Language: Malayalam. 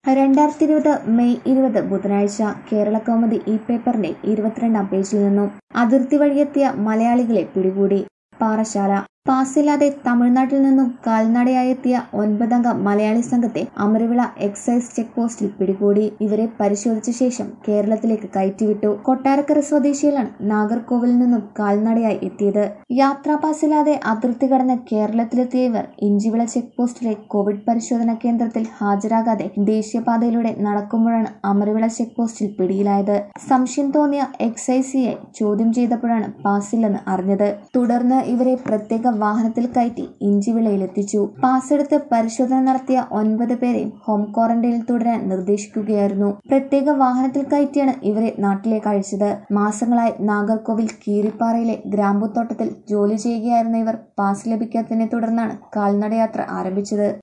2020 മെയ് 20 ബുധനാഴ്ച കേരളകൗമുദി ഈ പേപ്പറിന്റെ 22-ാം പേജിൽ നിന്നും അതിർത്തി വഴിയെത്തിയ മലയാളികളെ പിടികൂടി. പാറശാല പാസില്ലാതെ തമിഴ്നാട്ടിൽ നിന്നും കാൽനടയായെത്തിയ 9-അംഗ മലയാളി സംഘത്തെ അമരവിള എക്സൈസ് ചെക്ക് പോസ്റ്റിൽ പിടികൂടി. ഇവരെ പരിശോധിച്ച ശേഷം കേരളത്തിലേക്ക് കയറ്റിവിട്ടു. കൊട്ടാരക്കര സ്വദേശികളാണ് നാഗർകോവിലിൽ നിന്നും കാൽനടയായി എത്തിയത്. യാത്രാ പാസില്ലാതെ അതിർത്തി കടന്ന് കേരളത്തിലെത്തിയ ഇവർ ഇഞ്ചിവിള ചെക്ക് പോസ്റ്റിലെ കോവിഡ് പരിശോധനാ കേന്ദ്രത്തിൽ ഹാജരാകാതെ ദേശീയപാതയിലൂടെ നടക്കുമ്പോഴാണ് അമരവിള ചെക്ക് പോസ്റ്റിൽ പിടിയിലായത്. സംശയം തോന്നിയ എക്സൈസിയെ ചോദ്യം ചെയ്തപ്പോഴാണ് പാസില്ലെന്ന് അറിഞ്ഞത്. തുടർന്ന് ഇവരെ പ്രത്യേക വാഹനത്തിൽ കയറ്റി ഇഞ്ചിവിളയിലെത്തിച്ചു. പാസ്സെടുത്ത് പരിശോധന നടത്തിയ 9 പേരെയും ഹോം ക്വാറന്റൈനിൽ തുടരാൻ നിർദ്ദേശിക്കുകയായിരുന്നു. പ്രത്യേക വാഹനത്തിൽ കയറ്റിയാണ് ഇവരെ നാട്ടിലേക്ക് അയച്ചത്. മാസങ്ങളായി നാഗർകോവിൽ കീരിപ്പാറയിലെ ഗ്രാമ്പൂത്തോട്ടത്തിൽ ജോലി ചെയ്യുകയായിരുന്ന ഇവർ പാസ് ലഭിക്കാത്തതിനെ തുടർന്നാണ് കാൽനടയാത്ര ആരംഭിച്ചത്.